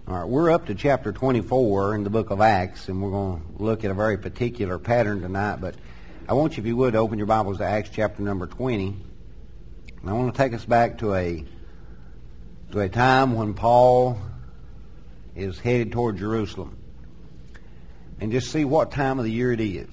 All right, we're up to chapter 24 in the book of Acts, and we're going to look at a very particular pattern tonight. But I want you, if you would, open your Bibles to Acts chapter number 20. And I want to take us back to a time when Paul is headed toward Jerusalem, and just see what time of the year it is.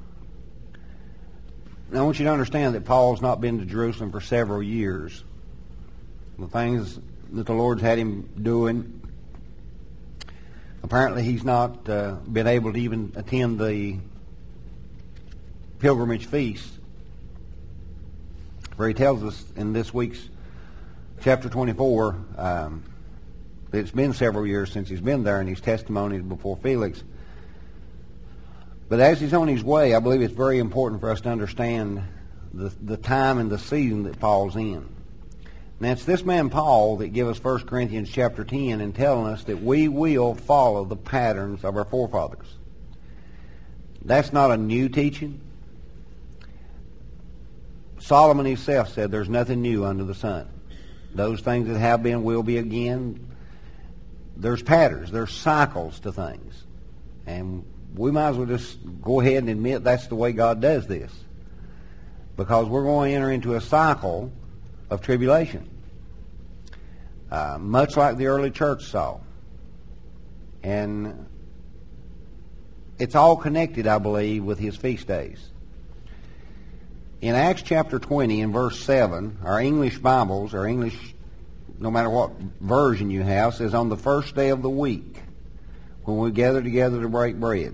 Now, I want you to understand that Paul's not been to Jerusalem for several years. The things that the Lord's had him doing, apparently he's not been able to even attend the pilgrimage feast, where he tells us in this week's chapter 24 that it's been several years since he's been there, and he's testimonied before Felix. But as he's on his way, I believe it's very important for us to understand the time and the season that Paul's in. Now, it's this man Paul that gives us 1 Corinthians chapter 10 and telling us that we will follow the patterns of our forefathers. That's not a new teaching. Solomon himself said there's nothing new under the sun. Those things that have been will be again. There's patterns, there's cycles to things. And we might as well just go ahead and admit that's the way God does this, because we're going to enter into a cycle of tribulation, much like the early church saw. And it's all connected, I believe, with his feast days. In Acts chapter 20 and verse 7, our English Bibles, our English, no matter what version you have, says, on the first day of the week, when we gather together to break bread.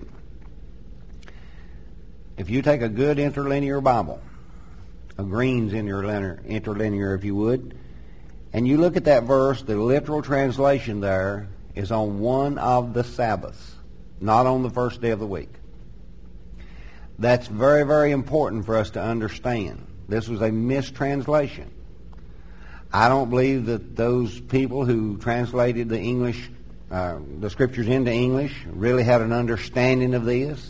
If you take a good interlinear Bible, a Green's interlinear, if you would, and you look at that verse, the literal translation there is on one of the Sabbaths, not on the first day of the week. That's very, very important for us to understand. This was a mistranslation. I don't believe that those people who translated the English, the Scriptures into English, really had an understanding of this.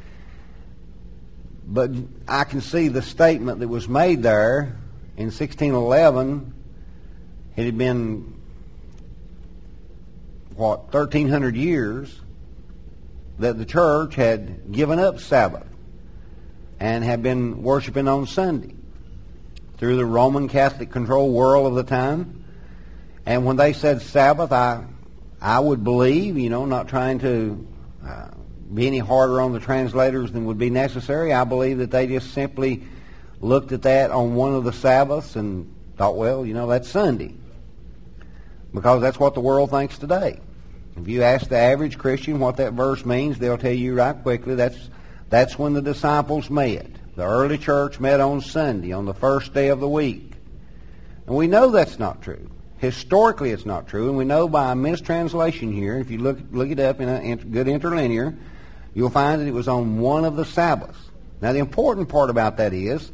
But I can see the statement that was made there in 1611. It had been, 1,300 years that the church had given up Sabbath and had been worshiping on Sunday through the Roman Catholic controlled world of the time. And when they said Sabbath, I would believe, not trying to be any harder on the translators than would be necessary, I believe that they just simply looked at that on one of the Sabbaths and thought, well, that's Sunday, because that's what the world thinks today. If you ask the average Christian what that verse means, they'll tell you right quickly that's when the disciples met. The early church met on Sunday, on the first day of the week. And we know that's not true. Historically, it's not true, and we know by a mistranslation here, if you look it up in a good interlinear, you'll find that it was on one of the Sabbaths. Now, the important part about that is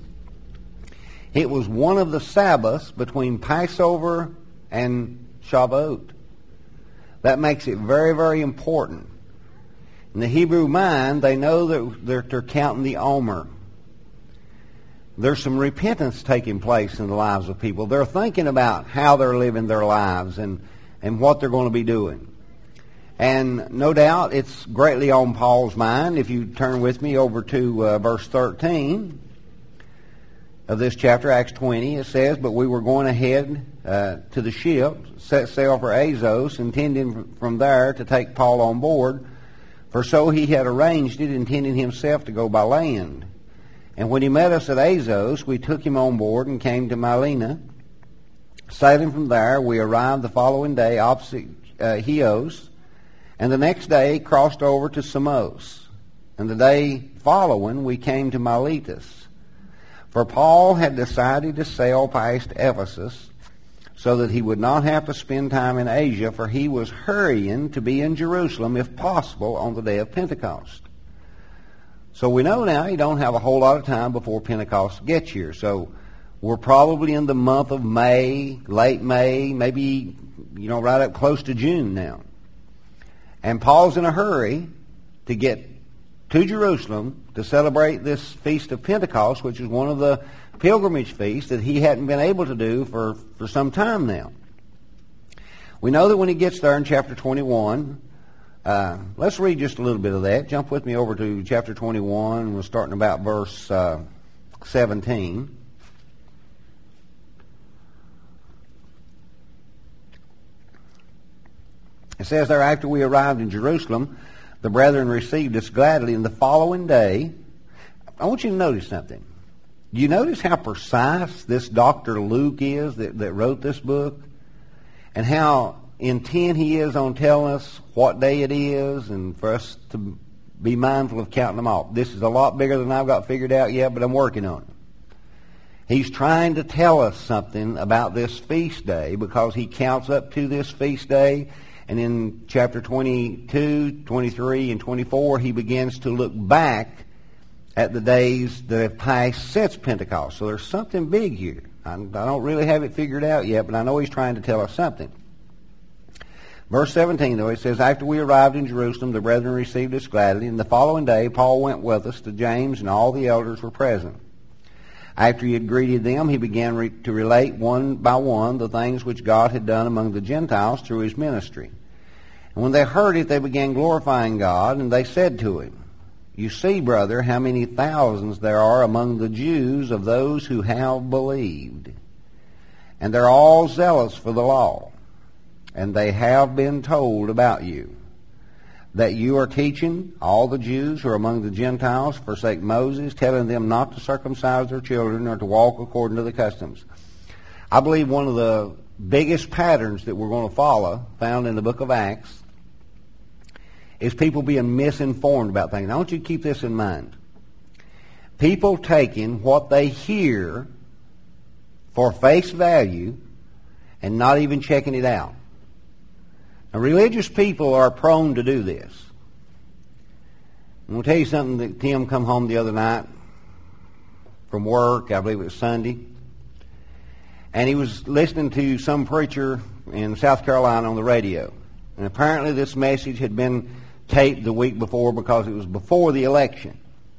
it was one of the Sabbaths between Passover and Shavuot. That makes it very, very important. In the Hebrew mind, they know that they're counting the Omer. There's some repentance taking place in the lives of people. They're thinking about how they're living their lives and what they're going to be doing. And no doubt it's greatly on Paul's mind. If you turn with me over to verse 13 of this chapter, Acts 20, it says, but we were going ahead to the ship, set sail for Azos, intending from there to take Paul on board, for so he had arranged it, intending himself to go by land. And when he met us at Azos, we took him on board and came to Mylena. Sailing from there, we arrived the following day opposite Chios, and the next day crossed over to Samos. And the day following, we came to Miletus. For Paul had decided to sail past Ephesus, so that he would not have to spend time in Asia, for he was hurrying to be in Jerusalem, if possible, on the day of Pentecost. So we know now you don't have a whole lot of time before Pentecost gets here. So we're probably in the month of May, late May, maybe, right up close to June now. And Paul's in a hurry to get to Jerusalem to celebrate this Feast of Pentecost, which is one of the pilgrimage feasts that he hadn't been able to do for some time now. We know that when he gets there in chapter 21, let's read just a little bit of that. Jump with me over to chapter 21. We're starting about verse 17. It says there, after we arrived in Jerusalem, the brethren received us gladly, and the following day, I want you to notice something. Do you notice how precise this Dr. Luke is that wrote this book? And how intent he is on telling us what day it is and for us to be mindful of counting them off. This is a lot bigger than I've got figured out yet, but I'm working on it. He's trying to tell us something about this feast day because he counts up to this feast day. And in chapter 22, 23, and 24, he begins to look back at the days that have passed since Pentecost. So there's something big here. I don't really have it figured out yet, but I know he's trying to tell us something. Verse 17, though, it says, after we arrived in Jerusalem, the brethren received us gladly, and the following day Paul went with us to James, and all the elders were present. After he had greeted them, he began to relate one by one the things which God had done among the Gentiles through his ministry. And when they heard it, they began glorifying God, and they said to him, you see, brother, how many thousands there are among the Jews of those who have believed. And they're all zealous for the law. And they have been told about you, that you are teaching all the Jews who are among the Gentiles forsake Moses, telling them not to circumcise their children or to walk according to the customs. I believe one of the biggest patterns that we're going to follow, found in the book of Acts, is people being misinformed about things. I want you to keep this in mind. People taking what they hear for face value and not even checking it out. Now, religious people are prone to do this. I'm going to tell you something that Tim come home the other night from work. I believe it was Sunday. And he was listening to some preacher in South Carolina on the radio. And apparently this message had been taped the week before because it was before the election.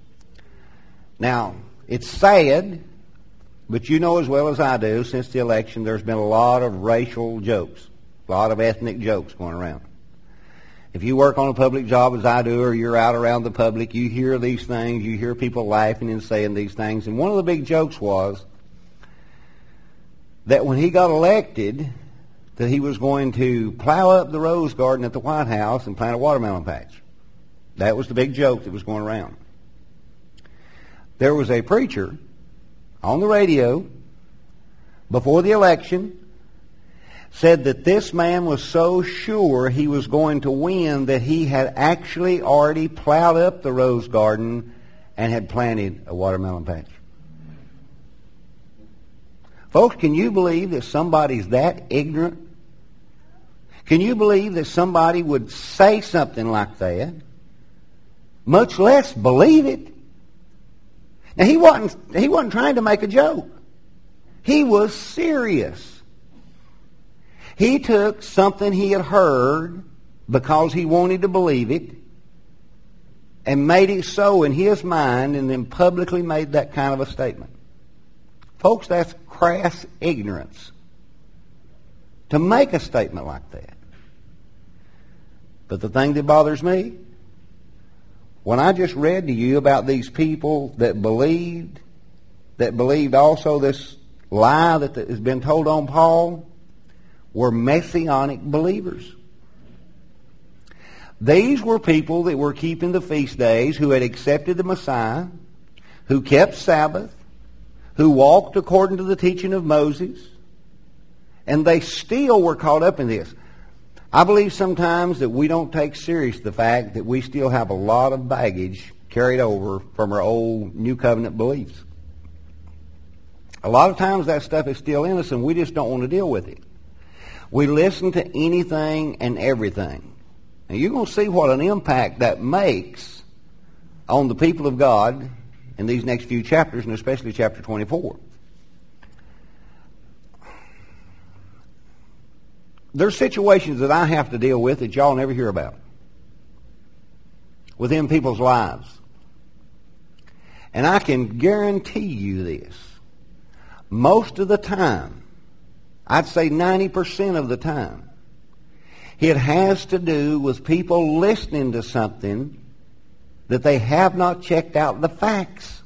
Now, it's sad, but you know as well as I do, since the election, there's been a lot of racial jokes, a lot of ethnic jokes going around. If you work on a public job as I do, or you're out around the public, you hear these things, you hear people laughing and saying these things. And one of the big jokes was that when he got elected, that he was going to plow up the rose garden at the White House and plant a watermelon patch. That was the big joke that was going around. There was a preacher on the radio before the election said that this man was so sure he was going to win that he had actually already plowed up the rose garden and had planted a watermelon patch. Folks, can you believe that somebody's that ignorant? Can you believe that somebody would say something like that, much less believe it? Now, he wasn't trying to make a joke. He was serious. He took something he had heard because he wanted to believe it and made it so in his mind and then publicly made that kind of a statement. Folks, that's crass ignorance to make a statement like that. But the thing that bothers me, when I just read to you about these people that believed also this lie that has been told on Paul, were Messianic believers. These were people that were keeping the feast days, who had accepted the Messiah, who kept Sabbath, who walked according to the teaching of Moses, and they still were caught up in this. I believe sometimes that we don't take serious the fact that we still have a lot of baggage carried over from our old New Covenant beliefs. A lot of times that stuff is still in us and we just don't want to deal with it. We listen to anything and everything. And you're going to see what an impact that makes on the people of God in these next few chapters, and especially chapter 24. There's situations that I have to deal with that y'all never hear about within people's lives. And I can guarantee you this. Most of the time, I'd say 90% of the time, It has to do with people listening to something that they have not checked out the facts.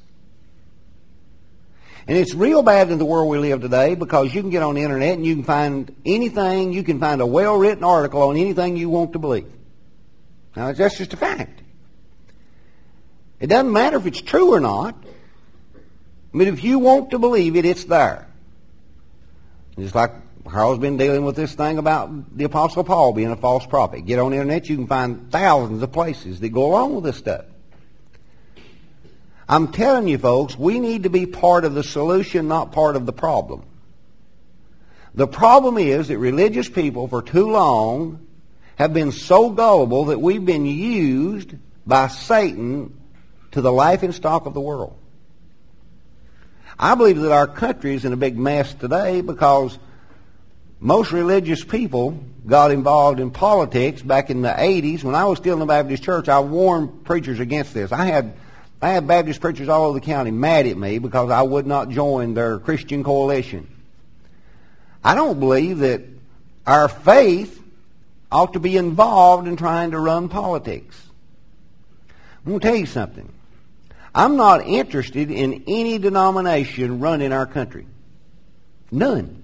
And it's real bad in the world we live today, because you can get on the internet and you can find anything, you can find a well-written article on anything you want to believe. Now, that's just a fact. It doesn't matter if it's true or not. I mean, if you want to believe it, it's there. Just like Carl's been dealing with this thing about the Apostle Paul being a false prophet. Get on the internet, you can find thousands of places that go along with this stuff. I'm telling you, folks, we need to be part of the solution, not part of the problem. The problem is that religious people for too long have been so gullible that we've been used by Satan to the life and stock of the world. I believe that our country is in a big mess today because most religious people got involved in politics back in the 80s. When I was still in the Baptist church, I warned preachers against this. I had Baptist preachers all over the county mad at me because I would not join their Christian coalition. I don't believe that our faith ought to be involved in trying to run politics. I'm going to tell you something. I'm not interested in any denomination running our country. None.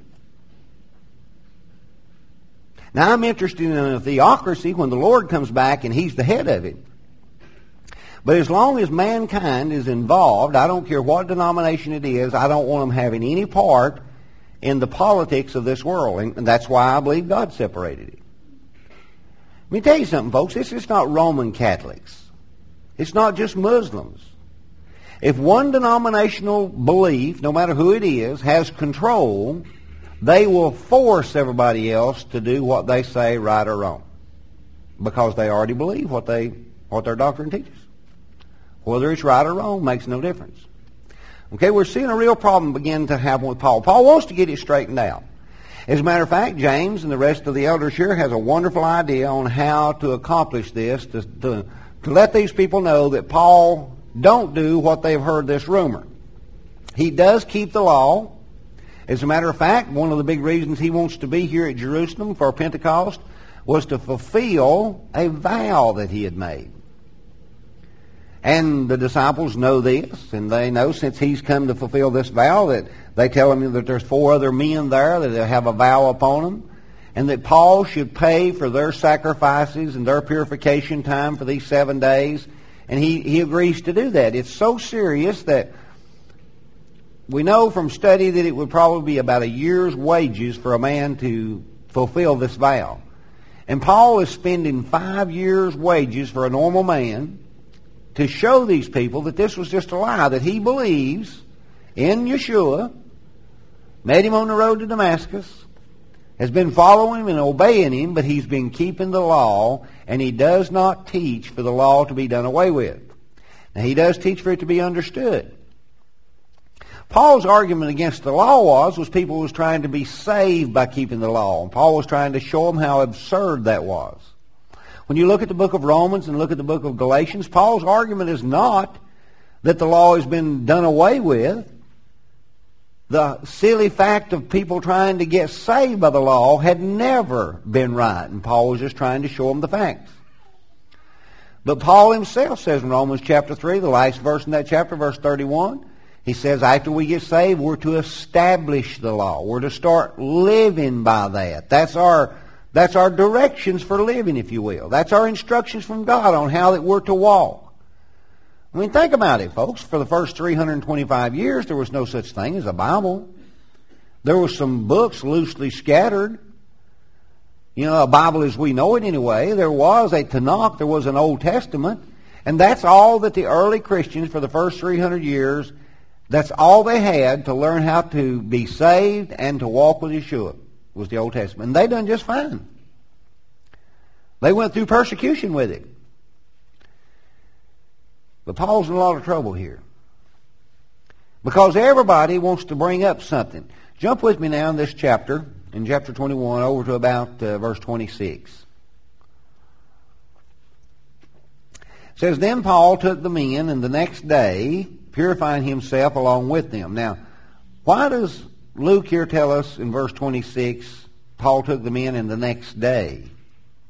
Now, I'm interested in a theocracy when the Lord comes back and He's the head of it. But as long as mankind is involved, I don't care what denomination it is, I don't want them having any part in the politics of this world. And that's why I believe God separated it. Let me tell you something, folks. This is not Roman Catholics. It's not just Muslims. If one denominational belief, no matter who it is, has control, they will force everybody else to do what they say, right or wrong, because they already believe what their doctrine teaches. Whether it's right or wrong makes no difference. Okay, we're seeing a real problem begin to happen with Paul. Paul wants to get it straightened out. As a matter of fact, James and the rest of the elders here has a wonderful idea on how to accomplish this, to let these people know that Paul don't do what they've heard this rumor. He does keep the law. As a matter of fact, one of the big reasons he wants to be here at Jerusalem for Pentecost was to fulfill a vow that he had made. And the disciples know this, and they know since he's come to fulfill this vow that they tell him that there's 4 other men there that have a vow upon them, and that Paul should pay for their sacrifices and their purification time for these 7 days. And he agrees to do that. It's so serious that we know from study that it would probably be about a year's wages for a man to fulfill this vow. And Paul is spending 5 years' wages for a normal man to show these people that this was just a lie, that he believes in Yeshua, met him on the road to Damascus, has been following him and obeying him, but he's been keeping the law, and he does not teach for the law to be done away with. Now, he does teach for it to be understood. Paul's argument against the law was people was trying to be saved by keeping the law, and Paul was trying to show them how absurd that was. When you look at the book of Romans and look at the book of Galatians, Paul's argument is not that the law has been done away with. The silly fact of people trying to get saved by the law had never been right, and Paul was just trying to show them the facts. But Paul himself says in Romans chapter 3, the last verse in that chapter, verse 31, he says after we get saved, we're to establish the law. We're to start living by that. That's our directions for living, if you will. That's our instructions from God on how that we're to walk. I mean, think about it, folks. For the first 325 years, there was no such thing as a Bible. There were some books loosely scattered. You know, a Bible as we know it anyway. There was a Tanakh. There was an Old Testament. And that's all that the early Christians, for the first 300 years, that's all they had to learn how to be saved and to walk with Yeshua, was the Old Testament. And they done just fine. They went through persecution with it. But Paul's in a lot of trouble here, because everybody wants to bring up something. Jump with me now in this chapter, in chapter 21, over to about verse 26. It says, Then Paul took the men, and the next day, purifying himself along with them. Now, why does Luke here tell us in verse 26, Paul took the men and the next day?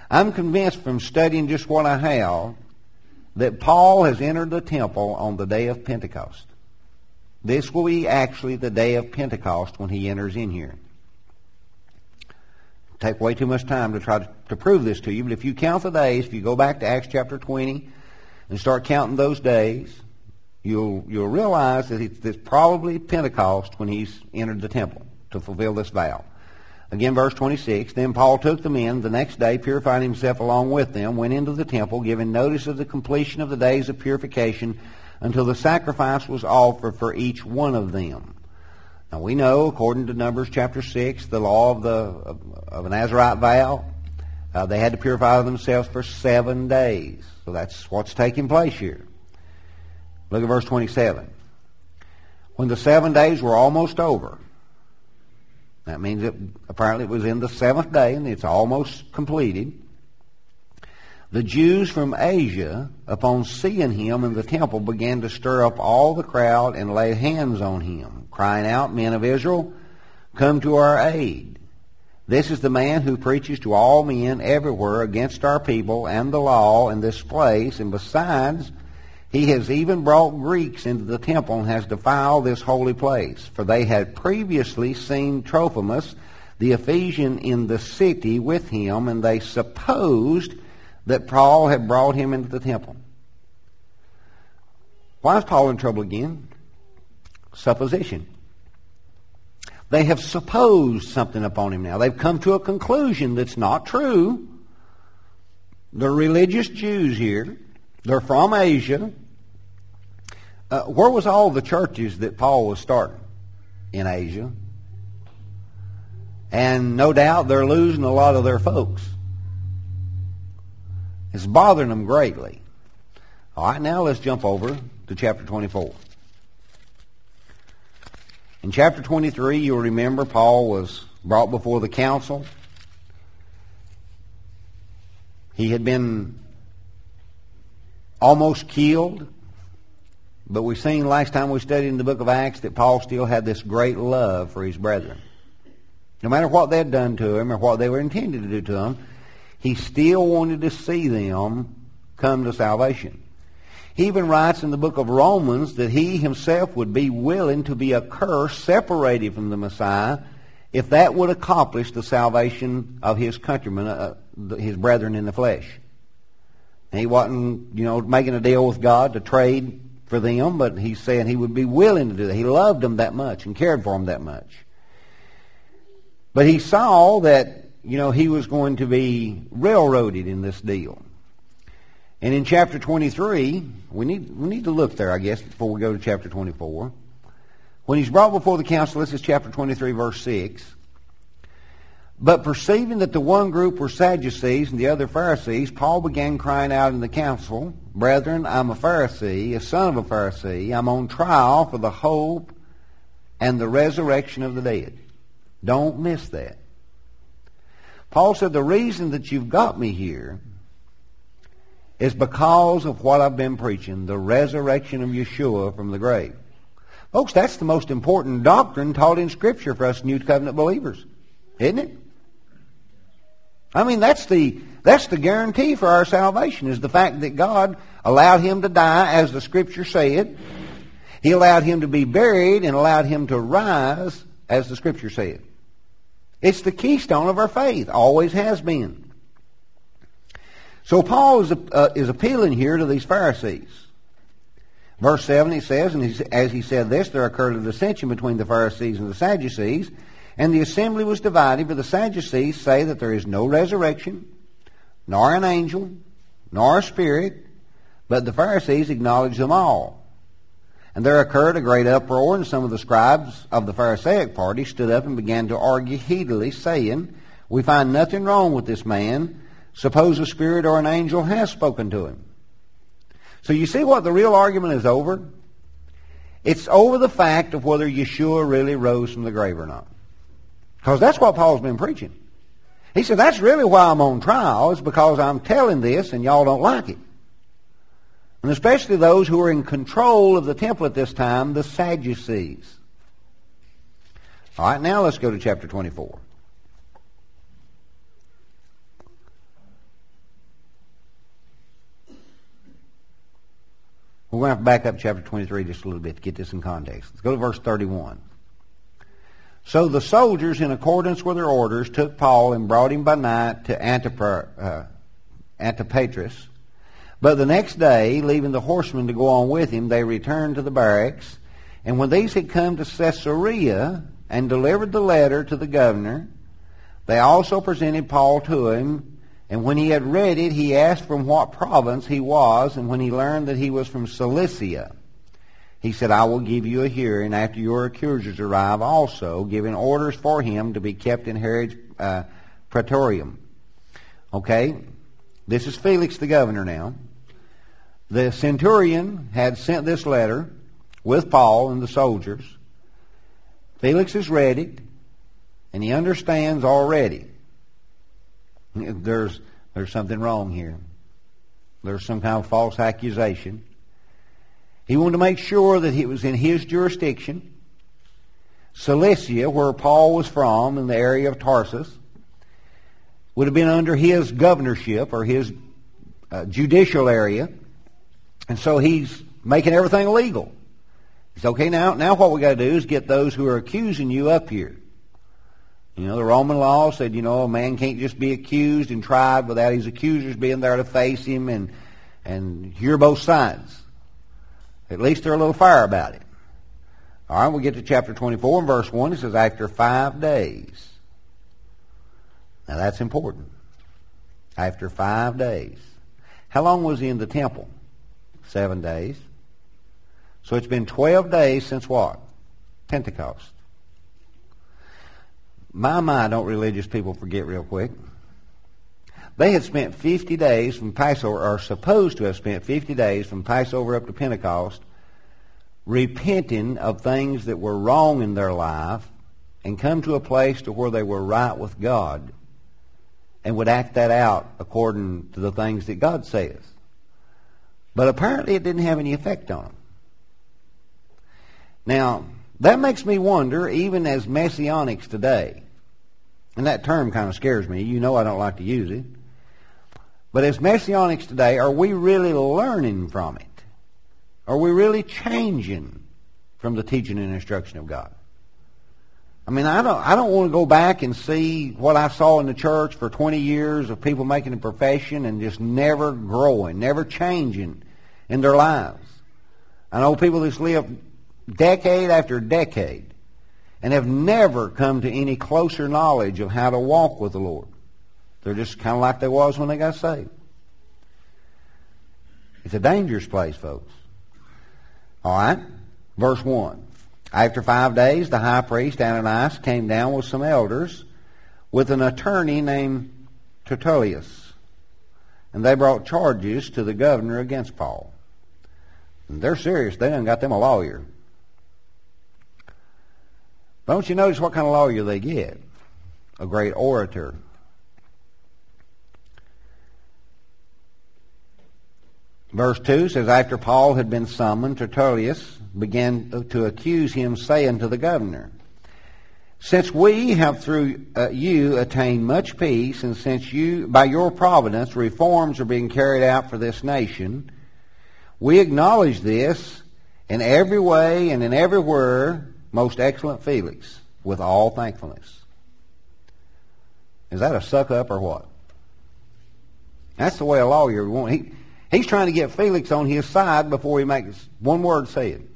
I'm convinced from studying just what I have that Paul has entered the temple on the day of Pentecost. This will be actually the day of Pentecost when he enters in here. It'll take way too much time to try to prove this to you, but if you count the days, if you go back to Acts chapter 20 and start counting those days, you'll realize that it's probably Pentecost when he's entered the temple to fulfill this vow. Again, verse 26, Then Paul took them in the next day, purified himself along with them, went into the temple, giving notice of the completion of the days of purification until the sacrifice was offered for each one of them. Now we know, according to Numbers chapter 6, the law of a Nazirite vow, they had to purify themselves for 7 days. So that's what's taking place here. Look at verse 27. When the 7 days were almost over, that means that apparently it was in the 7th day and it's almost completed, the Jews from Asia, upon seeing him in the temple, began to stir up all the crowd and lay hands on him, crying out, Men of Israel, come to our aid. This is the man who preaches to all men everywhere against our people and the law in this place, and besides, he has even brought Greeks into the temple and has defiled this holy place. For they had previously seen Trophimus, the Ephesian, in the city with him, and they supposed that Paul had brought him into the temple. Why is Paul in trouble again? Supposition. They have supposed something upon him now. They've come to a conclusion that's not true. They're religious Jews here. They're from Asia. Where was all the churches that Paul was starting? In Asia. And no doubt they're losing a lot of their folks. It's bothering them greatly. All right, now let's jump over to chapter 24. In chapter 23, you'll remember Paul was brought before the council. He had been almost killed, but we've seen last time we studied in the book of Acts that Paul still had this great love for his brethren. No matter what they had done to him or what they were intended to do to him, he still wanted to see them come to salvation. He even writes in the book of Romans that he himself would be willing to be accursed, separated from the Messiah, if that would accomplish the salvation of his countrymen, his brethren in the flesh. And he wasn't, making a deal with God to trade for them, but he's saying he would be willing to do that. He loved them that much and cared for them that much. But he saw that, he was going to be railroaded in this deal. And in chapter 23, we need to look there, I guess, before we go to chapter 24. When he's brought before the council, this is chapter 23, verse 6. But perceiving that the one group were Sadducees and the other Pharisees, Paul began crying out in the council, Brethren, I'm a Pharisee, a son of a Pharisee. I'm on trial for the hope and the resurrection of the dead. Don't miss that. Paul said, the reason that you've got me here is because of what I've been preaching, the resurrection of Yeshua from the grave. Folks, that's the most important doctrine taught in Scripture for us New Covenant believers, isn't it? I mean, that's the guarantee for our salvation, is the fact that God allowed him to die as the Scripture said. He allowed him to be buried and allowed him to rise as the Scripture said. It's the keystone of our faith, always has been. So Paul is appealing here to these Pharisees. Verse 7, he says, And as he said this, there occurred a dissension between the Pharisees and the Sadducees, and the assembly was divided, for the Sadducees say that there is no resurrection, nor an angel, nor a spirit, but the Pharisees acknowledge them all. And there occurred a great uproar, and some of the scribes of the Pharisaic party stood up and began to argue heatedly, saying, We find nothing wrong with this man. Suppose a spirit or an angel has spoken to him. So you see what the real argument is over? It's over the fact of whether Yeshua really rose from the grave or not. Because that's what Paul's been preaching. He said, that's really why I'm on trial, is because I'm telling this and y'all don't like it. And especially those who are in control of the temple at this time, the Sadducees. All right, now let's go to chapter 24. We're going to have to back up chapter 23 just a little bit to get this in context. Let's go to verse 31. So the soldiers, in accordance with their orders, took Paul and brought him by night to Antipatris. But the next day, leaving the horsemen to go on with him, they returned to the barracks. And when these had come to Caesarea and delivered the letter to the governor, they also presented Paul to him. And when he had read it, he asked from what province he was. And when he learned that he was from Cilicia, he said, I will give you a hearing after your accusers arrive also, giving orders for him to be kept in Herod's praetorium. Okay, this is Felix the governor now. The centurion had sent this letter with Paul and the soldiers. Felix has read it, and he understands already. There's something wrong here. There's some kind of false accusation. He wanted to make sure that it was in his jurisdiction. Cilicia, where Paul was from, in the area of Tarsus, would have been under his governorship or his judicial area. And so he's making everything legal. He said, okay, now what we got to do is get those who are accusing you up here. You know, the Roman law said, a man can't just be accused and tried without his accusers being there to face him and hear both sides. At least they're a little fair about it. All right, we get to chapter 24 and verse 1. It says, after 5 days. Now that's important. After 5 days. How long was he in the temple? 7 days. So it's been 12 days since what? Pentecost. My, don't religious people forget real quick. They had spent 50 days from Passover, or supposed to have spent 50 days from Passover up to Pentecost, repenting of things that were wrong in their life and come to a place to where they were right with God and would act that out according to the things that God says. But apparently it didn't have any effect on them. Now, that makes me wonder, even as Messianics today, and that term kind of scares me. You know I don't like to use it. But as Messianics today, are we really learning from it? Are we really changing from the teaching and instruction of God? I mean, I don't want to go back and see what I saw in the church for 20 years of people making a profession and just never growing, never changing in their lives. I know people that's lived decade after decade and have never come to any closer knowledge of how to walk with the Lord. They're just kind of like they was when they got saved. It's a dangerous place, folks. All right, verse 1. After 5 days, the high priest Ananias came down with some elders with an attorney named Tertullus, and they brought charges to the governor against Paul. And they're serious. They done got them a lawyer. But don't you notice what kind of lawyer they get? A great orator. Verse 2 says, after Paul had been summoned, Tertullus began to accuse him, saying to the governor, since we have through you attained much peace, and since you, by your providence, reforms are being carried out for this nation, we acknowledge this in every way and in every word, most excellent Felix, with all thankfulness. Is that a suck up or what? That's the way a lawyer wants. He's trying to get Felix on his side before he makes one word said.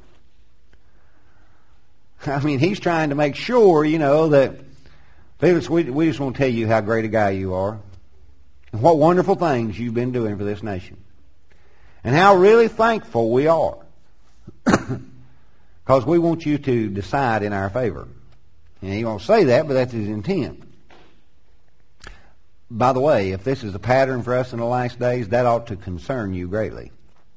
I mean, he's trying to make sure, that, Felix, we just want to tell you how great a guy you are and what wonderful things you've been doing for this nation and how really thankful we are because we want you to decide in our favor. And he won't say that, but that's his intent. By the way, if this is a pattern for us in the last days, that ought to concern you greatly.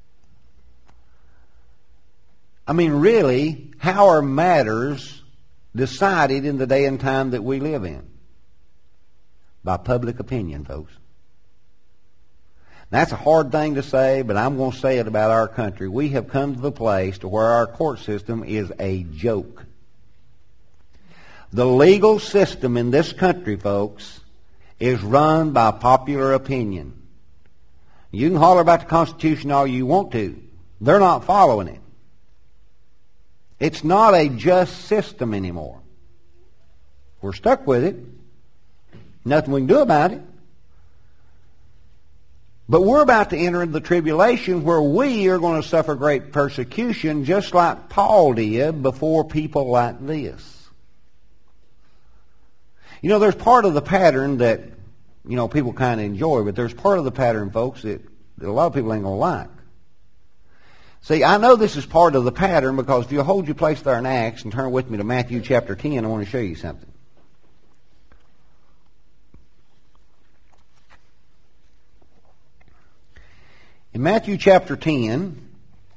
I mean, really, how are matters decided in the day and time that we live in? By public opinion, folks. That's a hard thing to say, but I'm going to say it about our country. We have come to the place to where our court system is a joke. The legal system in this country, folks, is run by popular opinion. You can holler about the Constitution all you want to. They're not following it. It's not a just system anymore. We're stuck with it. Nothing we can do about it. But we're about to enter into the tribulation where we are going to suffer great persecution just like Paul did before people like this. You know, there's part of the pattern that, you know, people kind of enjoy, but there's part of the pattern, folks, that a lot of people ain't going to like. See, I know this is part of the pattern because if you'll hold your place there in Acts and turn with me to Matthew chapter 10, I want to show you something. In Matthew chapter 10,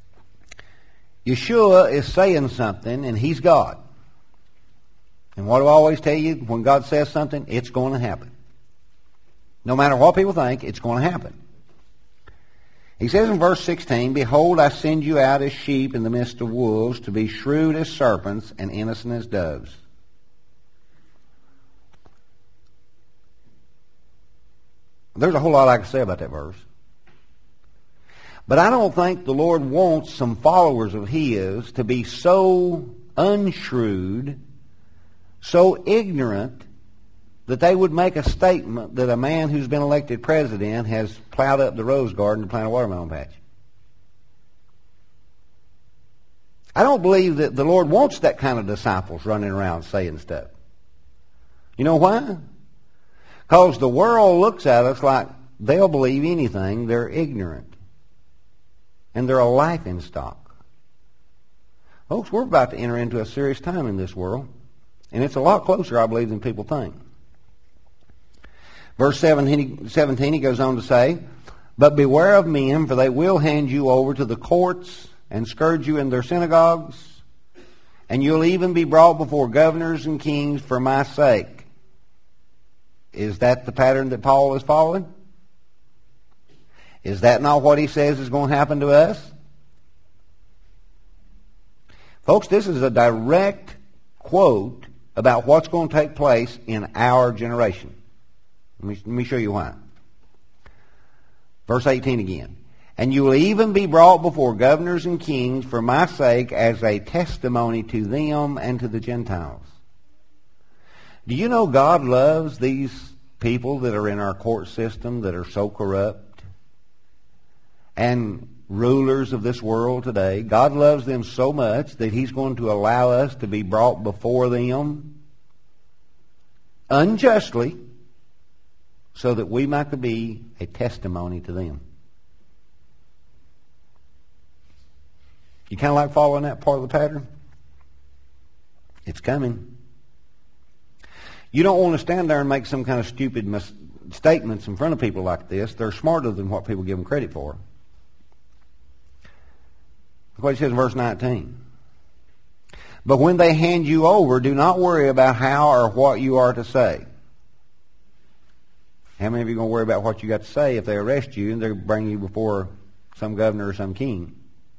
Yeshua is saying something, and He's God. And what do I always tell you? When God says something, it's going to happen. No matter what people think, it's going to happen. He says in verse 16, "Behold, I send you out as sheep in the midst of wolves, to be shrewd as serpents and innocent as doves." There's a whole lot I can say about that verse. But I don't think the Lord wants some followers of His to be so unshrewd, so ignorant, that they would make a statement that a man who's been elected president has plowed up the rose garden to plant a watermelon patch. I don't believe that the Lord wants that kind of disciples running around saying stuff. You know why? Because the world looks at us like they'll believe anything. They're ignorant. And they're a laughing stock. Folks, we're about to enter into a serious time in this world. And it's a lot closer, I believe, than people think. Verse 17, he goes on to say, "But beware of men, for they will hand you over to the courts and scourge you in their synagogues, and you'll even be brought before governors and kings for my sake." Is that the pattern that Paul is following? Is that not what he says is going to happen to us? Folks, this is a direct quote about what's going to take place in our generation. Let me show you why. Verse 18 again. "And you will even be brought before governors and kings for my sake as a testimony to them and to the Gentiles." Do you know God loves these people that are in our court system that are so corrupt? And rulers of this world today, God loves them so much that He's going to allow us to be brought before them unjustly, so that we might be a testimony to them. You kind of like following that part of the pattern? It's coming. You don't want to stand there and make some kind of stupid statements in front of people like this. They're smarter than what people give them credit for. Look what he says in verse 19. "But when they hand you over, do not worry about how or what you are to say." How many of you are going to worry about what you got to say if they arrest you and they bring you before some governor or some king?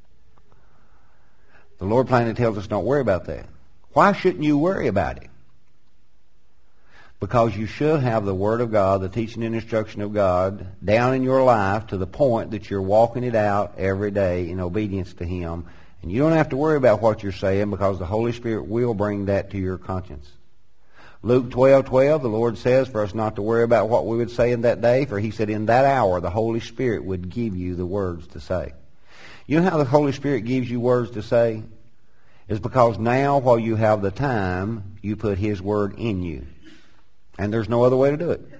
The Lord plainly tells us don't worry about that. Why shouldn't you worry about it? Because you should have the Word of God, the teaching and instruction of God, down in your life to the point that you're walking it out every day in obedience to Him. And you don't have to worry about what you're saying because the Holy Spirit will bring that to your conscience. Luke 12:12, the Lord says for us not to worry about what we would say in that day, for He said in that hour the Holy Spirit would give you the words to say. You know how the Holy Spirit gives you words to say? It's because now, while you have the time, you put His Word in you. And there's no other way to do it.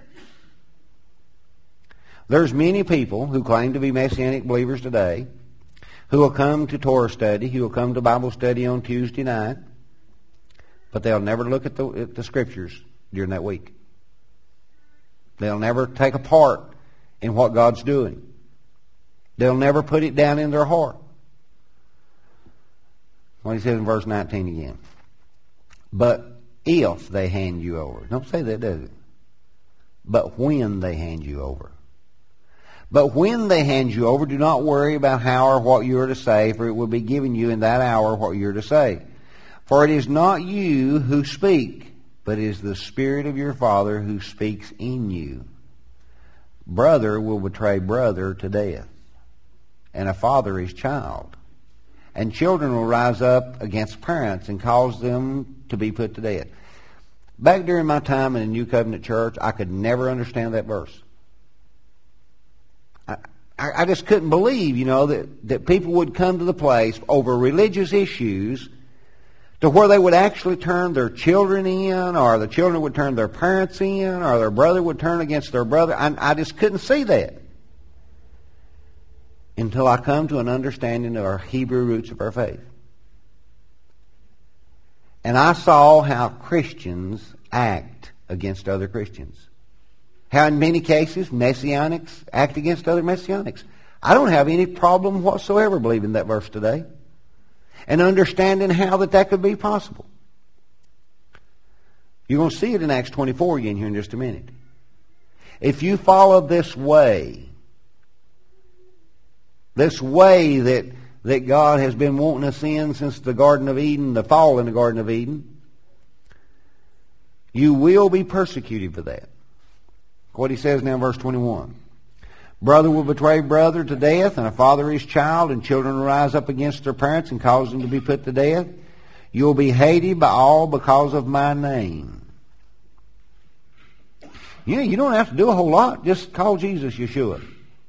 There's many people who claim to be Messianic believers today who will come to Torah study, who will come to Bible study on Tuesday night, but they'll never look at the Scriptures during that week. They'll never take a part in what God's doing. They'll never put it down in their heart. What he says in verse 19 again. "But if they hand you over." Don't say that, does it? But when they hand you over. "But when they hand you over, do not worry about how or what you are to say, for it will be given you in that hour what you are to say. For it is not you who speak, but it is the Spirit of your Father who speaks in you. Brother will betray brother to death, and a father his child. And children will rise up against parents and cause them to be put to death. Back during my time in the New Covenant Church, I could never understand that verse. I just couldn't believe, that people would come to the place over religious issues to where they would actually turn their children in, or the children would turn their parents in, or their brother would turn against their brother. I just couldn't see that until I come to an understanding of our Hebrew roots of our faith. And I saw how Christians act against other Christians. How in many cases Messianics act against other Messianics. I don't have any problem whatsoever believing that verse today and understanding how that could be possible. You're going to see it in Acts 24 again here in just a minute. If you follow this way that God has been wanting us in since the Garden of Eden, the fall in the Garden of Eden, you will be persecuted for that. What he says now in verse 21. Brother will betray brother to death, and a father his child, and children will rise up against their parents and cause them to be put to death. You will be hated by all because of my name. You don't have to do a whole lot. Just call Jesus Yeshua.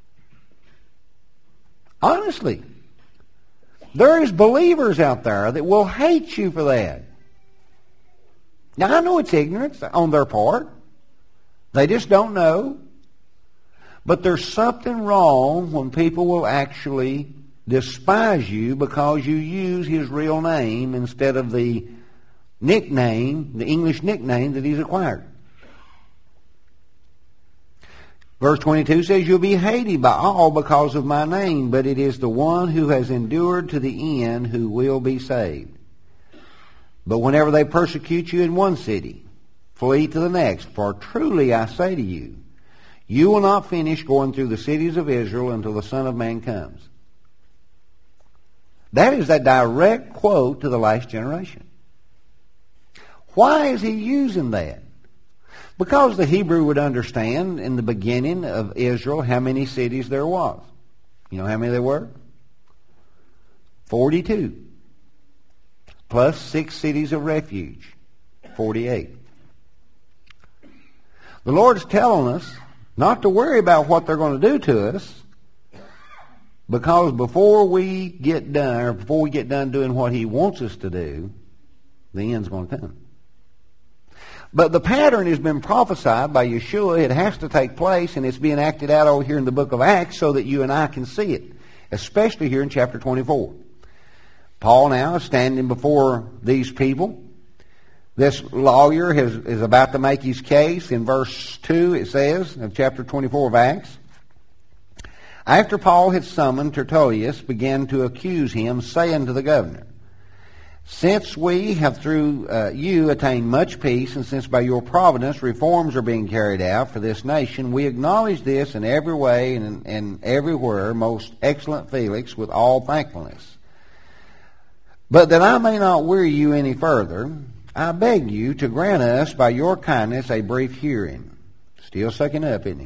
Honestly. There is believers out there that will hate you for that. Now, I know it's ignorance on their part. They just don't know. But there's something wrong when people will actually despise you because you use his real name instead of the nickname, the English nickname that he's acquired. Verse 22 says, you'll be hated by all because of my name, but it is the one who has endured to the end who will be saved. But whenever they persecute you in one city, flee to the next, for truly I say to you, you will not finish going through the cities of Israel until the Son of Man comes. That is a direct quote to the last generation. Why is he using that? Because the Hebrew would understand in the beginning of Israel how many cities there was. You know how many there were? 42. Plus 6 cities of refuge. 48. The Lord's telling us not to worry about what they're going to do to us, because before we get done doing what he wants us to do, the end's going to come. But the pattern has been prophesied by Yeshua. It has to take place, and it's being acted out over here in the book of Acts so that you and I can see it, especially here in chapter 24. Paul now is standing before these people. This lawyer is about to make his case. In verse 2 it says, of chapter 24 of Acts, after Paul had summoned Tertullius, began to accuse him, saying to the governor, since we have through you attained much peace, and since by your providence reforms are being carried out for this nation, we acknowledge this in every way and everywhere, most excellent Felix, with all thankfulness. But that I may not weary you any further, I beg you to grant us by your kindness a brief hearing. Still sucking up, isn't he?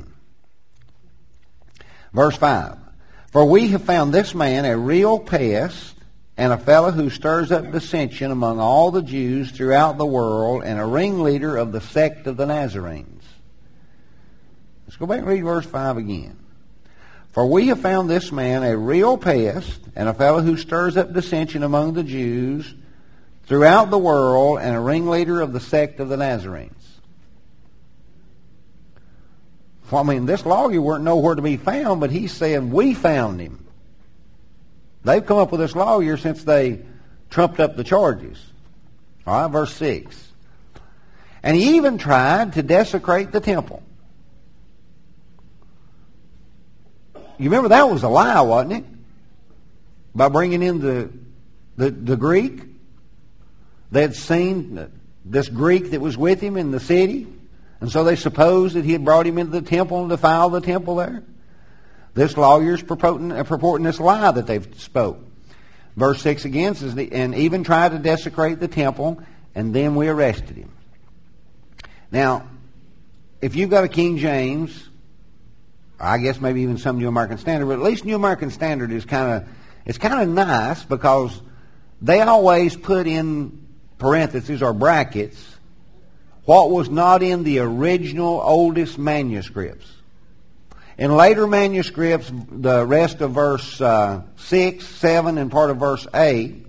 Verse 5. For we have found this man a real pest, and a fellow who stirs up dissension among all the Jews throughout the world, and a ringleader of the sect of the Nazarenes. Let's go back and read verse 5 again. For we have found this man a real pest, and a fellow who stirs up dissension among the Jews throughout the world, and a ringleader of the sect of the Nazarenes. Well, this lawyer weren't nowhere to be found, but he's saying we found him. They've come up with this lawyer since they trumped up the charges. All right, verse 6. And he even tried to desecrate the temple. You remember that was a lie, wasn't it? By bringing in the Greek. They had seen this Greek that was with him in the city, and so they supposed that he had brought him into the temple and defiled the temple there. This lawyer's purporting this lie that they've spoke. Verse 6 again says, and even tried to desecrate the temple, and then we arrested him. Now, if you've got a King James, I guess maybe even some New American Standard, but at least New American Standard is kind of nice because they always put in parentheses or brackets what was not in the original oldest manuscripts. In later manuscripts, the rest of verse 6, 7, and part of verse 8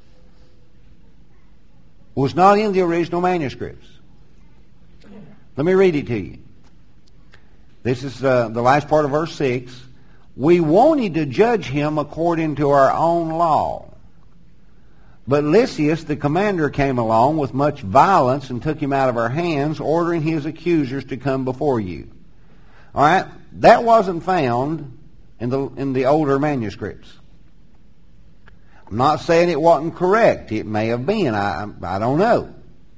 was not in the original manuscripts. Let me read it to you. This is the last part of verse 6. We wanted to judge him according to our own law. But Lysias, the commander, came along with much violence and took him out of our hands, ordering his accusers to come before you. All right? That wasn't found in the older manuscripts. I'm not saying it wasn't correct. It may have been. I don't know.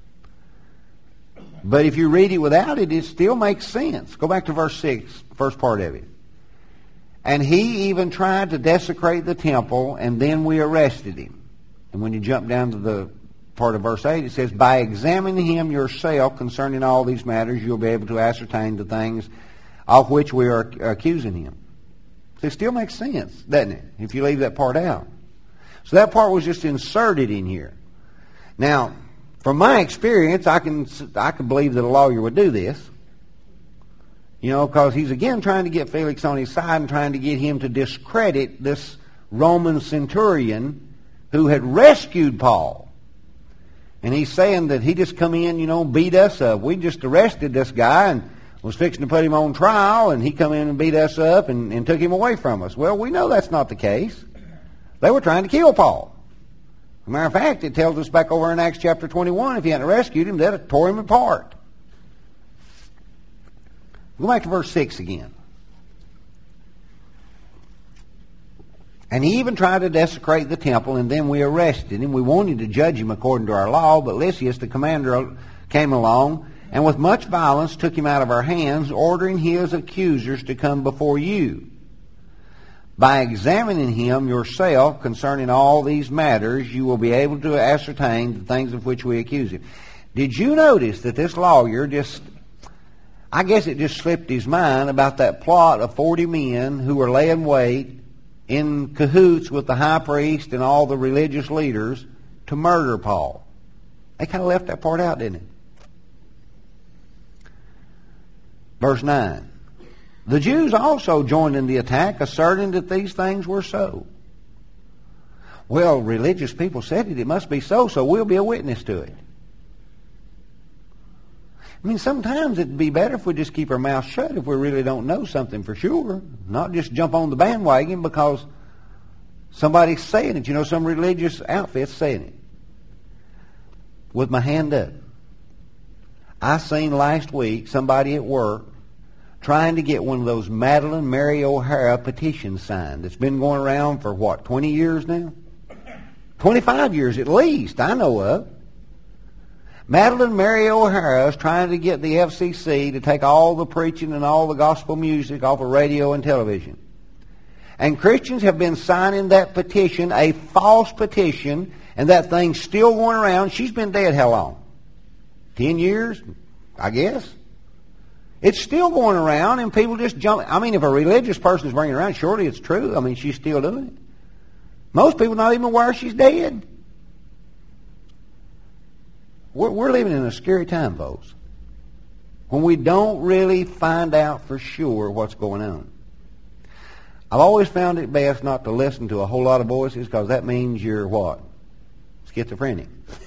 But if you read it without it, it still makes sense. Go back to verse 6, first part of it. And he even tried to desecrate the temple, and then we arrested him. And when you jump down to the part of verse 8, it says, by examining him yourself concerning all these matters, you'll be able to ascertain the things of which we are accusing him. So it still makes sense, doesn't it, if you leave that part out. So that part was just inserted in here. Now, from my experience, I can believe that a lawyer would do this. You know, because he's again trying to get Felix on his side and trying to get him to discredit this Roman centurion who had rescued Paul. And he's saying that he just come in, beat us up. We just arrested this guy and was fixing to put him on trial, and he come in and beat us up and took him away from us. Well, we know that's not the case. They were trying to kill Paul. As a matter of fact, it tells us back over in Acts chapter 21, if he hadn't rescued him, they'd have tore him apart. Go back to verse 6 again. And he even tried to desecrate the temple, and then we arrested him. We wanted to judge him according to our law, but Lysias, the commander, came along, and with much violence took him out of our hands, ordering his accusers to come before you. By examining him yourself concerning all these matters, you will be able to ascertain the things of which we accuse him. Did you notice that this lawyer I guess it just slipped his mind about that plot of 40 men who were laying wait in cahoots with the high priest and all the religious leaders to murder Paul? They kind of left that part out, didn't it? Verse 9. The Jews also joined in the attack, asserting that these things were so. Well, religious people said it must be so we'll be a witness to it. I mean, sometimes it'd be better if we just keep our mouth shut if we really don't know something for sure. Not just jump on the bandwagon because somebody's saying it. Some religious outfit's saying it. With my hand up. I seen last week somebody at work trying to get one of those Madeline Mary O'Hara petitions signed. It's been going around for, 20 years now? 25 years at least, I know of. Madeline Mary O'Hara is trying to get the FCC to take all the preaching and all the gospel music off of radio and television. And Christians have been signing that petition, a false petition, and that thing's still going around. She's been dead how long? 10 years, I guess? It's still going around, and people just jump. I mean, if a religious person is bringing it around, surely it's true. I mean, she's still doing it. Most people not even aware she's dead. We're living in a scary time, folks, when we don't really find out for sure what's going on. I've always found it best not to listen to a whole lot of voices because that means you're what? Schizophrenic.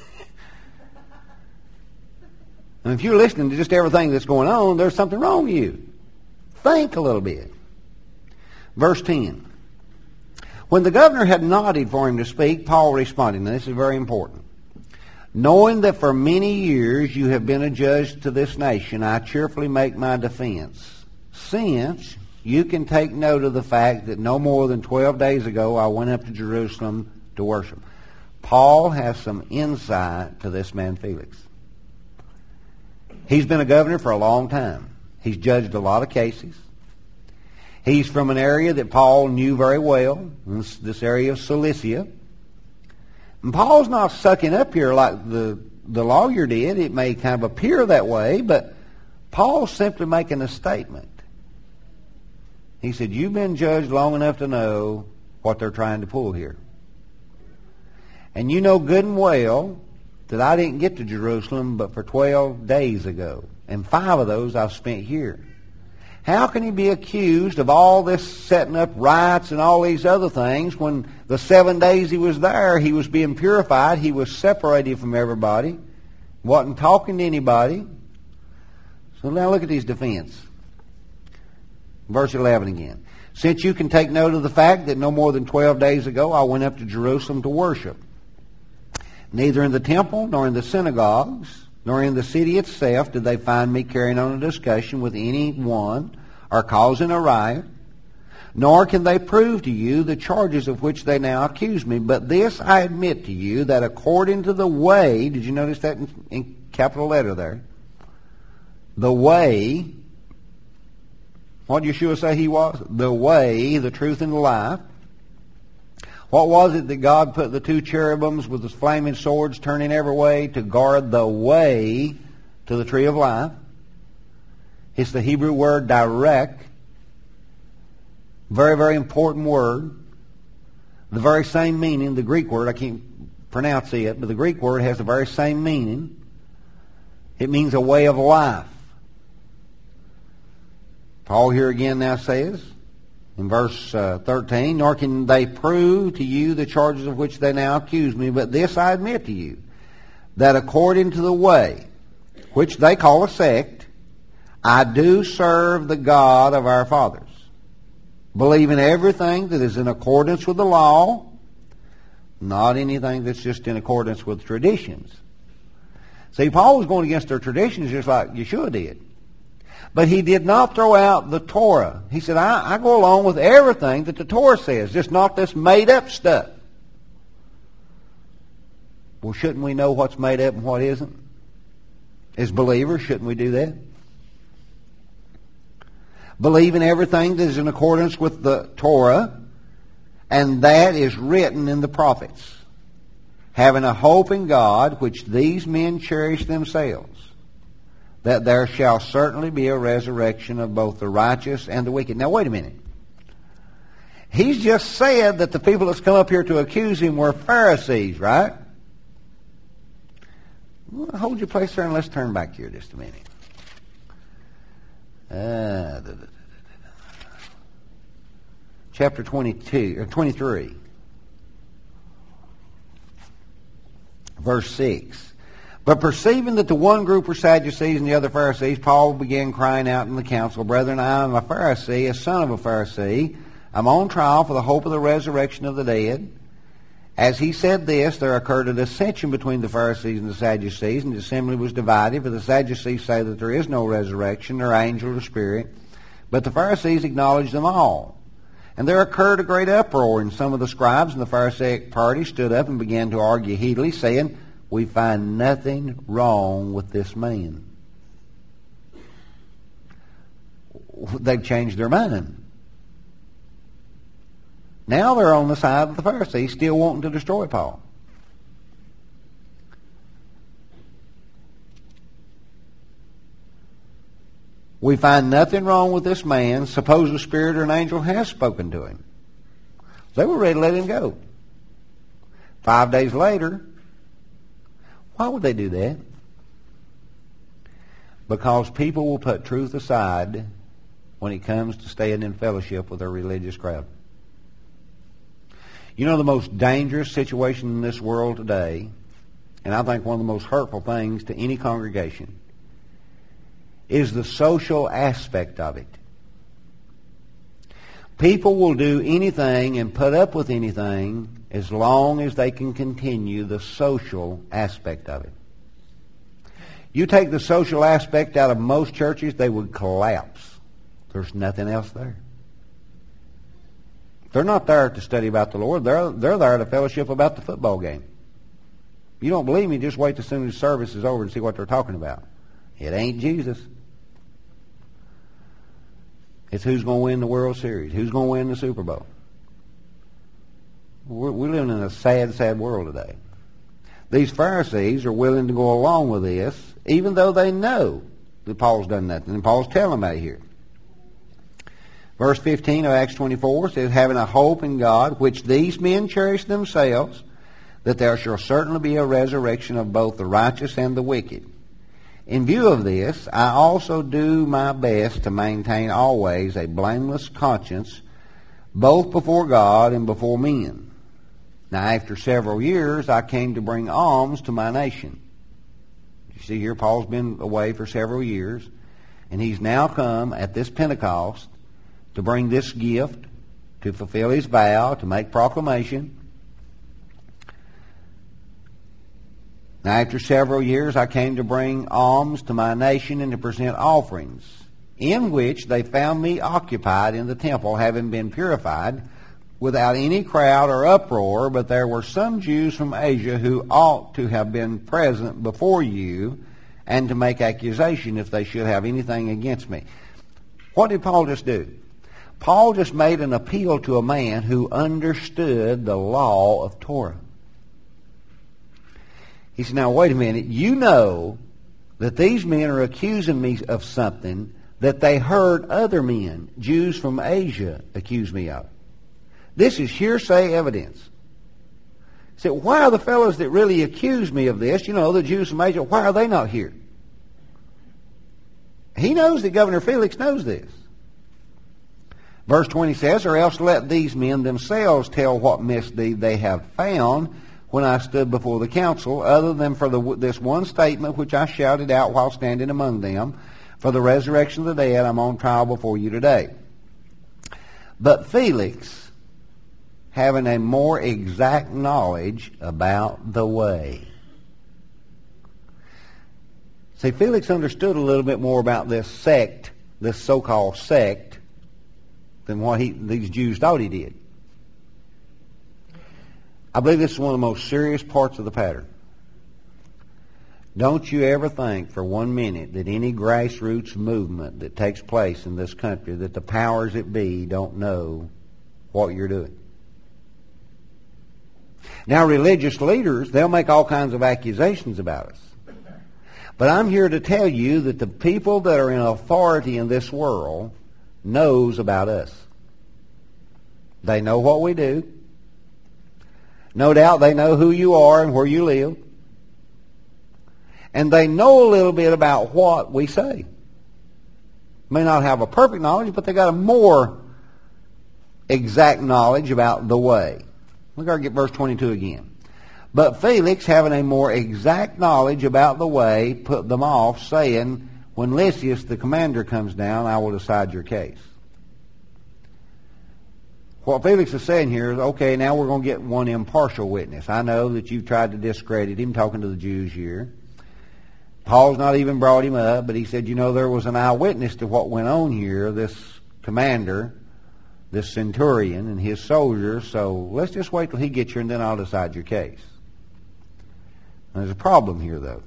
And if you're listening to just everything that's going on, there's something wrong with you. Think a little bit. Verse 10. When the governor had nodded for him to speak, Paul responded, and this is very important. Knowing that for many years you have been a judge to this nation, I cheerfully make my defense, since you can take note of the fact that no more than 12 days ago I went up to Jerusalem to worship. Paul has some insight to this man Felix. He's been a governor for a long time. He's judged a lot of cases. He's from an area that Paul knew very well, this area of Cilicia. And Paul's not sucking up here like the lawyer did. It may kind of appear that way, but Paul's simply making a statement. He said, you've been judged long enough to know what they're trying to pull here. And you know good and well that I didn't get to Jerusalem but for 12 days ago. And 5 of those I've spent here. How can he be accused of all this setting up riots and all these other things when the 7 days he was there, he was being purified, he was separated from everybody, wasn't talking to anybody. So now look at his defense. Verse 11 again. Since you can take note of the fact that no more than 12 days ago I went up to Jerusalem to worship. Neither in the temple nor in the synagogues nor in the city itself did they find me carrying on a discussion with anyone or causing a riot, nor can they prove to you the charges of which they now accuse me. But this I admit to you, that according to the way, did you notice that in capital letter there? The way, what did Yeshua say he was? The way, the truth, and the life. What was it that God put the 2 cherubims with the flaming swords turning every way to guard the way to the tree of life? It's the Hebrew word direct. Very, very important word. The very same meaning, the Greek word, I can't pronounce it, but the Greek word has the very same meaning. It means a way of life. Paul here again now says, in verse 13, nor can they prove to you the charges of which they now accuse me, but this I admit to you, that according to the way, which they call a sect, I do serve the God of our fathers, believing everything that is in accordance with the law, not anything that's just in accordance with traditions. See, Paul was going against their traditions just like Yeshua did. But he did not throw out the Torah. He said, I go along with everything that the Torah says, just not this made-up stuff. Well, shouldn't we know what's made up and what isn't? As believers, shouldn't we do that? Believe in everything that is in accordance with the Torah, and that is written in the prophets, having a hope in God, which these men cherish themselves, that there shall certainly be a resurrection of both the righteous and the wicked. Now, wait a minute. He's just said that the people that's come up here to accuse him were Pharisees, right? Well, hold your place there and let's turn back here just a minute. Chapter 22, or 23, verse 6. But perceiving that the one group were Sadducees and the other Pharisees, Paul began crying out in the council, Brethren, I am a Pharisee, a son of a Pharisee. I'm on trial for the hope of the resurrection of the dead. As he said this, there occurred a dissension between the Pharisees and the Sadducees, and the assembly was divided. For the Sadducees say that there is no resurrection, nor angel or spirit, but the Pharisees acknowledge them all. And there occurred a great uproar, and some of the scribes and the Pharisaic party stood up and began to argue heatedly, saying, We find nothing wrong with this man. They've changed their mind. Now they're on the side of the Pharisees, still wanting to destroy Paul. We find nothing wrong with this man. Suppose a spirit or an angel has spoken to him. They were ready to let him go. 5 days later, why would they do that? Because people will put truth aside when it comes to staying in fellowship with their religious crowd. You know, the most dangerous situation in this world today, and I think one of the most hurtful things to any congregation, is the social aspect of it. People will do anything and put up with anything as long as they can continue the social aspect of it. You take the social aspect out of most churches, they would collapse. There's nothing else there. They're not there to study about the Lord. They're there to fellowship about the football game. You don't believe me, just wait as soon as the service is over and see what they're talking about. It ain't Jesus. It's who's going to win the World Series, who's going to win the Super Bowl. We're living in a sad, sad world today. These Pharisees are willing to go along with this, even though they know that Paul's done nothing. And Paul's telling them about it here. Verse 15 of Acts 24 says, having a hope in God, which these men cherish themselves, that there shall certainly be a resurrection of both the righteous and the wicked. In view of this, I also do my best to maintain always a blameless conscience, both before God and before men. Now, after several years, I came to bring alms to my nation. You see here, Paul's been away for several years, and he's now come at this Pentecost to bring this gift, to fulfill his vow, to make proclamation. Now, after several years, I came to bring alms to my nation and to present offerings, in which they found me occupied in the temple, having been purified, without any crowd or uproar. But there were some Jews from Asia who ought to have been present before you, and to make accusation if they should have anything against me. What did Paul just do? Paul just made an appeal to a man who understood the law of Torah. He said, now wait a minute, you know that these men are accusing me of something that they heard other men, Jews from Asia, accuse me of. This is hearsay evidence. He said, why are the fellows that really accuse me of this, you know, the Jews from Asia, why are they not here? He knows that Governor Felix knows this. Verse 20 says, or else let these men themselves tell what misdeed they have found when I stood before the council, other than for this one statement which I shouted out while standing among them, for the resurrection of the dead, I'm on trial before you today. But Felix, having a more exact knowledge about the way. See, Felix understood a little bit more about this sect, this so-called sect, than what these Jews thought he did. I believe this is one of the most serious parts of the pattern. Don't you ever think for 1 minute that any grassroots movement that takes place in this country, that the powers that be don't know what you're doing. Now, religious leaders, they'll make all kinds of accusations about us. But I'm here to tell you that the people that are in authority in this world knows about us. They know what we do. No doubt they know who you are and where you live. And they know a little bit about what we say. May not have a perfect knowledge, but they got a more exact knowledge about the way. We've got to get verse 22 again. But Felix, having a more exact knowledge about the way, put them off, saying, when Lysias the commander comes down, I will decide your case. What Felix is saying here is, okay, now we're going to get one impartial witness. I know that you've tried to discredit him, talking to the Jews here. Paul's not even brought him up, but he said, you know, there was an eyewitness to what went on here, this commander, this centurion, and his soldiers, so let's just wait till he gets here and then I'll decide your case. There's a problem here, though.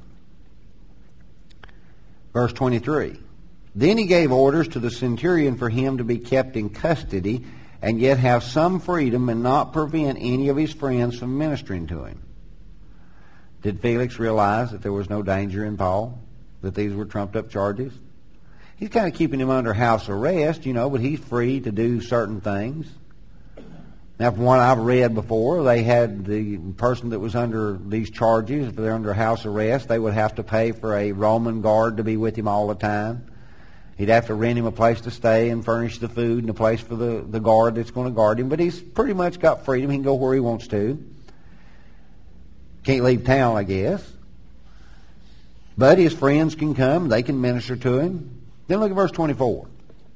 Verse 23. Then he gave orders to the centurion for him to be kept in custody and yet have some freedom and not prevent any of his friends from ministering to him. Did Felix realize that there was no danger in Paul, that these were trumped-up charges? He's kind of keeping him under house arrest, you know, but he's free to do certain things. Now, from what I've read before, they had the person that was under these charges, if they're under house arrest, they would have to pay for a Roman guard to be with him all the time. He'd have to rent him a place to stay and furnish the food and a place for the guard that's going to guard him. But he's pretty much got freedom. He can go where he wants to. Can't leave town, I guess. But his friends can come. They can minister to him. Then look at verse 24.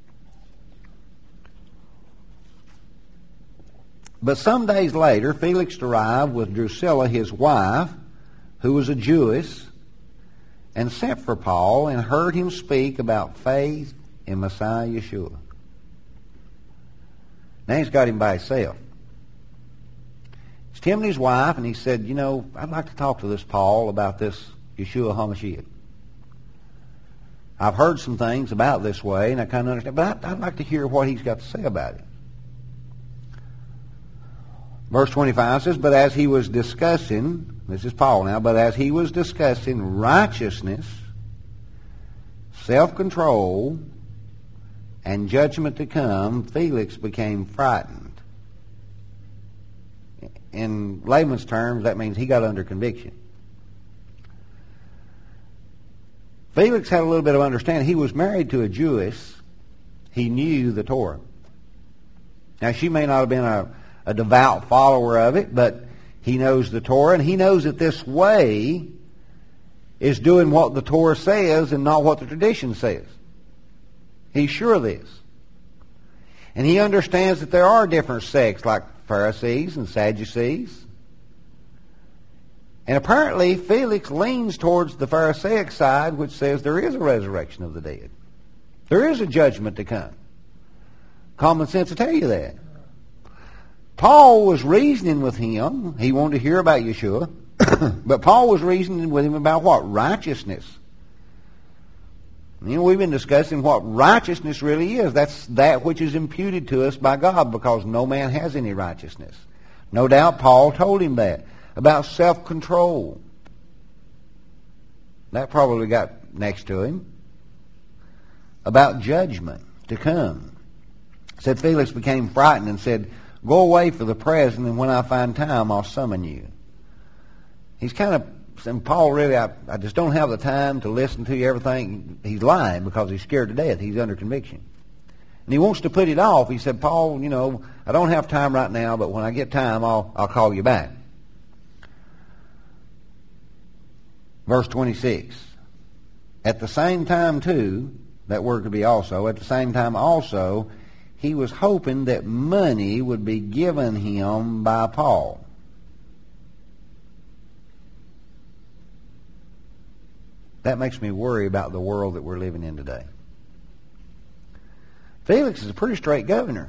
But some days later, Felix arrived with Drusilla, his wife, who was a Jewess, and sent for Paul and heard him speak about faith in Messiah Yeshua. Now he's got him by himself. It's Timothy's wife, and he said, you know, I'd like to talk to this Paul about this Yeshua HaMashiach. I've heard some things about this way, and I kind of understand, but I'd like to hear what he's got to say about it. Verse 25 says, but as he was discussing, this is Paul now, but as he was discussing righteousness, self-control, and judgment to come, Felix became frightened. In layman's terms, that means he got under conviction. Felix had a little bit of understanding. He was married to a Jewess. He knew the Torah. Now, she may not have been a devout follower of it, but he knows the Torah, and he knows that this way is doing what the Torah says and not what the tradition says. He's sure of this. And he understands that there are different sects like Pharisees and Sadducees. And apparently Felix leans towards the Pharisaic side, which says there is a resurrection of the dead. There is a judgment to come. Common sense will tell you that. Paul was reasoning with him. He wanted to hear about Yeshua. But Paul was reasoning with him about what? Righteousness. You know, we've been discussing what righteousness really is. That's that which is imputed to us by God, because no man has any righteousness. No doubt Paul told him that. About self-control. That probably got next to him. About judgment to come. Said Felix became frightened and said, "Go away for the present, and when I find time, I'll summon you." He's kind of saying, Paul, really, I just don't have the time to listen to you, everything. He's lying because he's scared to death. He's under conviction. And he wants to put it off. He said, "Paul, you know, I don't have time right now, but when I get time, I'll call you back." Verse 26. At the same time, too, that word could be also, at the same time also, he was hoping that money would be given him by Paul. That makes me worry about the world that we're living in today. Felix is a pretty straight governor.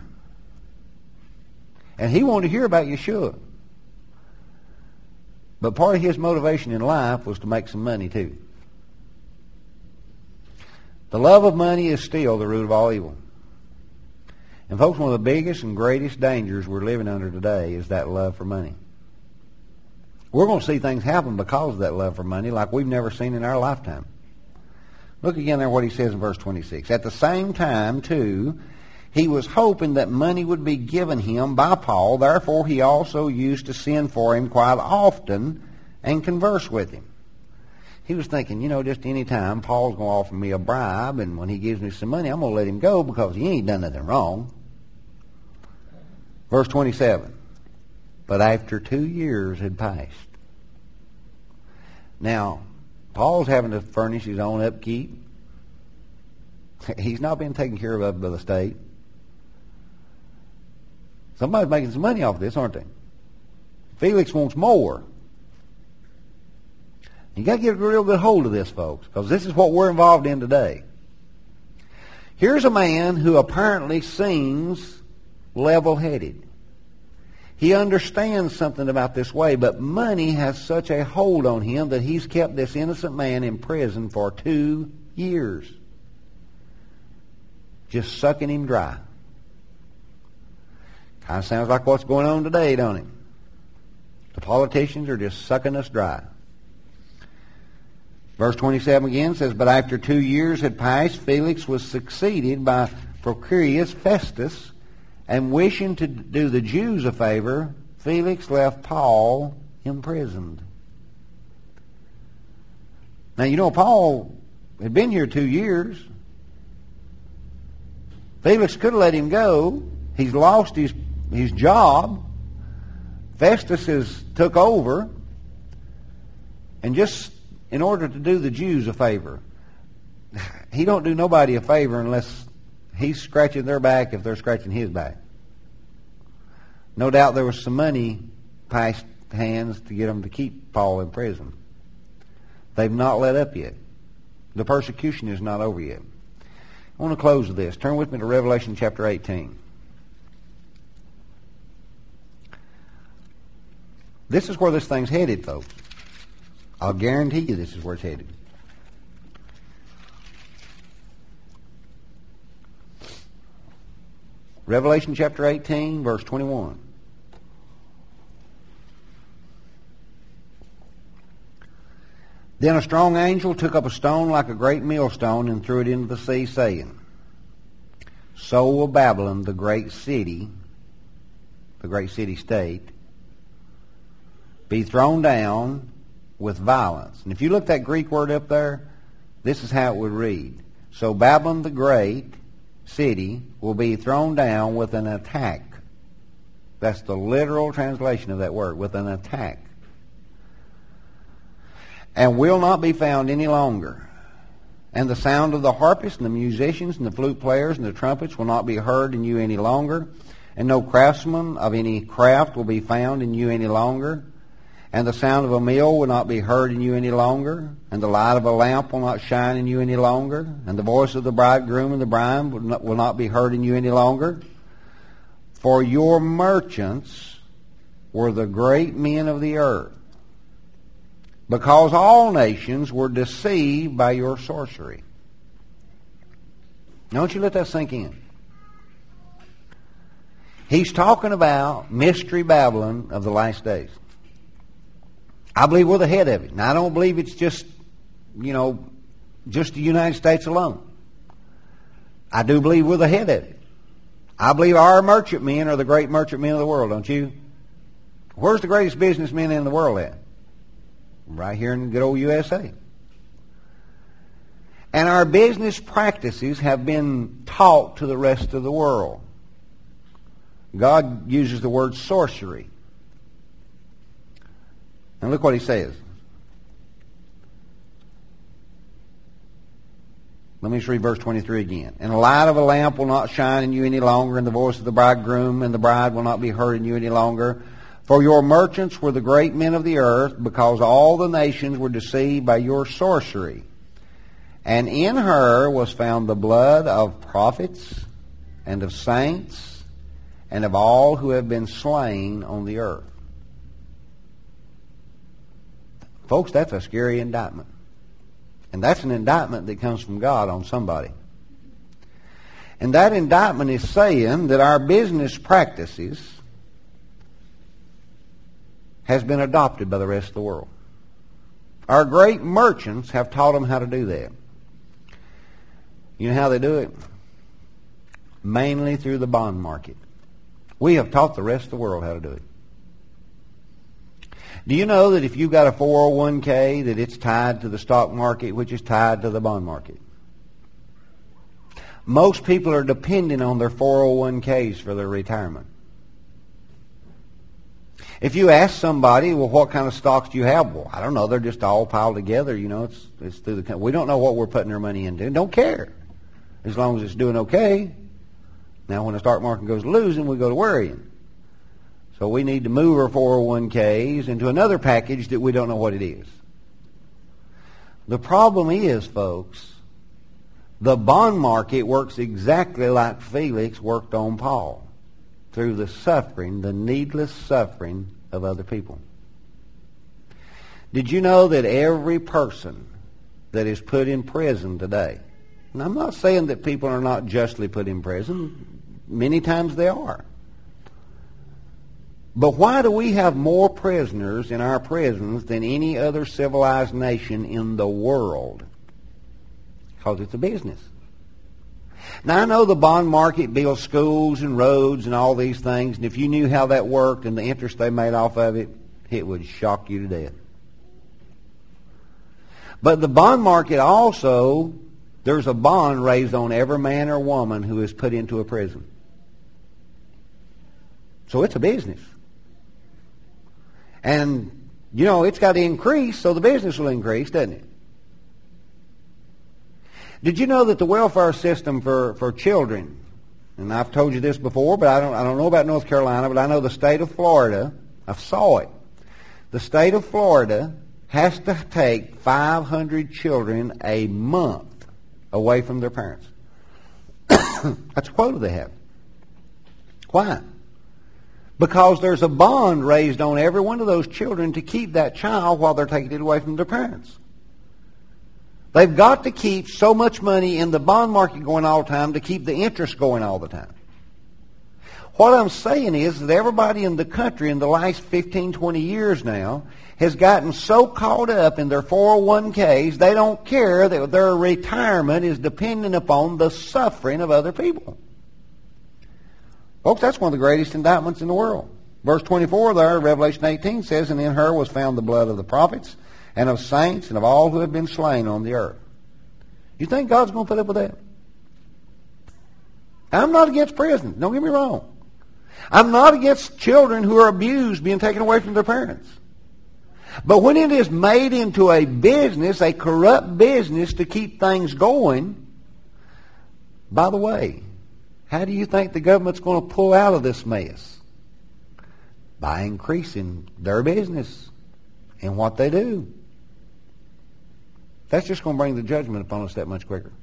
And he wanted to hear about Yeshua. But part of his motivation in life was to make some money too. The love of money is still the root of all evil. And folks, one of the biggest and greatest dangers we're living under today is that love for money. We're going to see things happen because of that love for money like we've never seen in our lifetime. Look again there what he says in verse 26. At the same time, too, he was hoping that money would be given him by Paul. Therefore, he also used to send for him quite often and converse with him. He was thinking, you know, just any time Paul's going to offer me a bribe, and when he gives me some money, I'm going to let him go because he ain't done nothing wrong. Verse 27. But after 2 years had passed. Now, Paul's having to furnish his own upkeep. He's not being taken care of by the state. Somebody's making some money off this, aren't they? Felix wants more. You got to get a real good hold of this, folks, because this is what we're involved in today. Here's a man who apparently seems level-headed. He understands something about this way, but money has such a hold on him that he's kept this innocent man in prison for 2 years. Just sucking him dry. Kind of sounds like what's going on today, don't it? The politicians are just sucking us dry. Verse 27 again says, But after 2 years had passed, Felix was succeeded by Porcius Festus, and wishing to do the Jews a favor, Felix left Paul imprisoned. Now, you know, Paul had been here 2 years. Felix could have let him go. He's lost his job. Festus has took over. And just in order to do the Jews a favor, he don't do nobody a favor unless he's scratching their back if they're scratching his back. No doubt there was some money passed hands to get them to keep Paul in prison. They've not let up yet. The persecution is not over yet. I want to close with this. Turn with me to Revelation chapter 18. This is where this thing's headed, folks. I'll guarantee you this is where it's headed. Revelation chapter 18, verse 21. Then a strong angel took up a stone like a great millstone and threw it into the sea, saying, so will Babylon, the great city-state, be thrown down with violence. And if you look at that Greek word up there, this is how it would read. So Babylon, the great city, will be thrown down with an attack. That's the literal translation of that word, with an attack. And will not be found any longer. And the sound of the harpists and the musicians and the flute players and the trumpets will not be heard in you any longer. And no craftsman of any craft will be found in you any longer. And the sound of a mill will not be heard in you any longer. And the light of a lamp will not shine in you any longer. And the voice of the bridegroom and the bride will not be heard in you any longer. For your merchants were the great men of the earth, because all nations were deceived by your sorcery. Now, don't you let that sink in. He's talking about Mystery Babylon of the last days. I believe we're the head of it. Now, I don't believe it's just the United States alone. I do believe we're the head of it. I believe our merchant men are the great merchant men of the world, don't you? Where's the greatest businessmen in the world at? Right here in good old USA. And our business practices have been taught to the rest of the world. God uses the word sorcery. And look what he says. Let me just read verse 23 again. And the light of a lamp will not shine in you any longer, and the voice of the bridegroom and the bride will not be heard in you any longer. For your merchants were the great men of the earth, because all the nations were deceived by your sorcery. And in her was found the blood of prophets and of saints and of all who have been slain on the earth. Folks, that's a scary indictment. And that's an indictment that comes from God on somebody. And that indictment is saying that our business practices has been adopted by the rest of the world. Our great merchants have taught them how to do that. You know how they do it? Mainly through the bond market. We have taught the rest of the world how to do it. Do you know that if you've got a 401k, that it's tied to the stock market, which is tied to the bond market? Most people are depending on their 401ks for their retirement. If you ask somebody, well, what kind of stocks do you have? Well, I don't know. They're just all piled together. You know, it's through the. We don't know what we're putting our money into. Don't care, as long as it's doing okay. Now, when the stock market goes losing, we go to worrying. So we need to move our 401ks into another package that we don't know what it is. The problem is, folks, the bond market works exactly like Felix worked on Paul, through the suffering, the needless suffering of other people. Did you know that every person that is put in prison today, and I'm not saying that people are not justly put in prison, many times they are. But why do we have more prisoners in our prisons than any other civilized nation in the world? Because it's a business. Now, I know the bond market builds schools and roads and all these things, and if you knew how that worked and the interest they made off of it, it would shock you to death. But the bond market also, there's a bond raised on every man or woman who is put into a prison. So it's a business. And, you know, it's got to increase, so the business will increase, doesn't it? Did you know that the welfare system for children, and I've told you this before, but I don't know about North Carolina, but I know the state of Florida, I saw it. The state of Florida has to take 500 children a month away from their parents. That's a quota they have. Why? Because there's a bond raised on every one of those children to keep that child while they're taking it away from their parents. They've got to keep so much money in the bond market going all the time to keep the interest going all the time. What I'm saying is that everybody in the country in the last 15, 20 years now has gotten so caught up in their 401ks, they don't care that their retirement is dependent upon the suffering of other people. Folks, that's one of the greatest indictments in the world. Verse 24 there, Revelation 18 says, "And in her was found the blood of the prophets and of saints and of all who have been slain on the earth." You think God's going to put up with that? I'm not against prison. Don't get me wrong. I'm not against children who are abused being taken away from their parents. But when it is made into a business, a corrupt business to keep things going, by the way, how do you think the government's going to pull out of this mess? By increasing their business and what they do. That's just going to bring the judgment upon us that much quicker.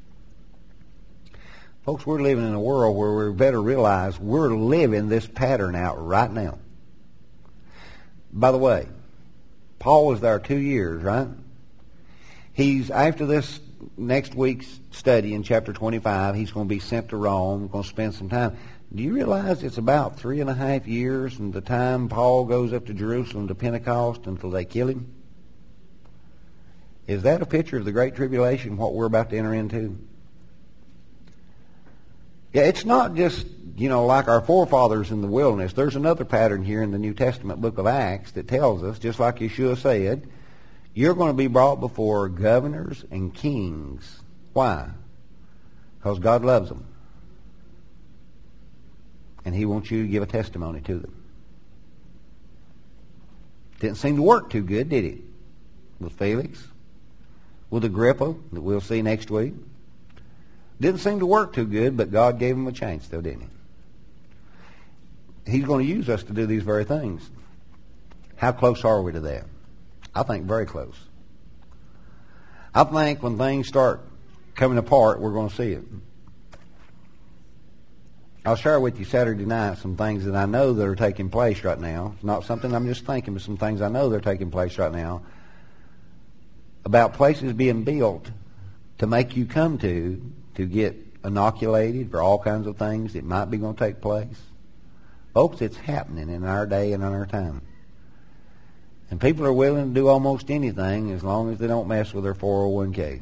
Folks, we're living in a world where we better realize we're living this pattern out right now. By the way, Paul was there 2 years, right? He's, after this next week's study in chapter 25, he's going to be sent to Rome, going to spend some time. Do you realize it's about 3.5 years from the time Paul goes up to Jerusalem to Pentecost until they kill him? Is that a picture of the Great Tribulation, what we're about to enter into? Yeah, it's not just, like our forefathers in the wilderness. There's another pattern here in the New Testament book of Acts that tells us, just like Yeshua said, you're going to be brought before governors and kings. Why? Because God loves them. And he wants you to give a testimony to them. Didn't seem to work too good, did it? With Felix, with Agrippa, that we'll see next week. Didn't seem to work too good, but God gave him a chance, though, didn't he? He's going to use us to do these very things. How close are we to that? I think very close. I think when things start coming apart, we're going to see it. I'll share with you Saturday night some things that I know that are taking place right now. It's not something I'm just thinking, but some things I know that are taking place right now about places being built to make you come to get inoculated for all kinds of things that might be going to take place. Folks, it's happening in our day and in our time. And people are willing to do almost anything as long as they don't mess with their 401ks.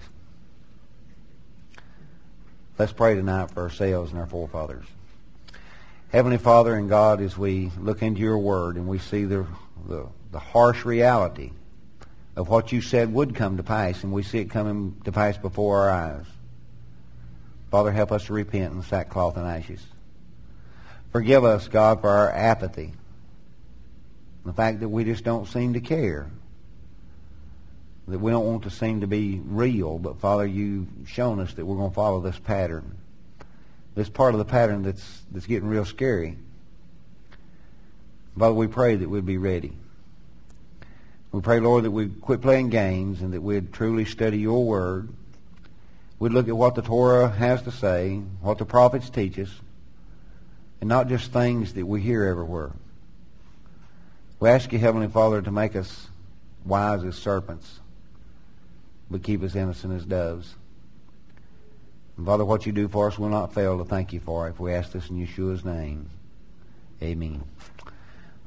Let's pray tonight for ourselves and our forefathers. Heavenly Father and God, as we look into your word and we see the harsh reality of what you said would come to pass, and we see it coming to pass before our eyes. Father, help us to repent in sackcloth and ashes. Forgive us, God, for our apathy. The fact that we just don't seem to care. That we don't want to seem to be real. But, Father, you've shown us that we're going to follow this pattern. This part of the pattern that's getting real scary. Father, we pray that we'd be ready. We pray, Lord, that we'd quit playing games and that we'd truly study your word. We'd look at what the Torah has to say, what the prophets teach us, and not just things that we hear everywhere. We ask you, Heavenly Father, to make us wise as serpents, but keep us innocent as doves. And Father, what you do for us will not fail to thank you for it. If we ask this in Yeshua's name, amen.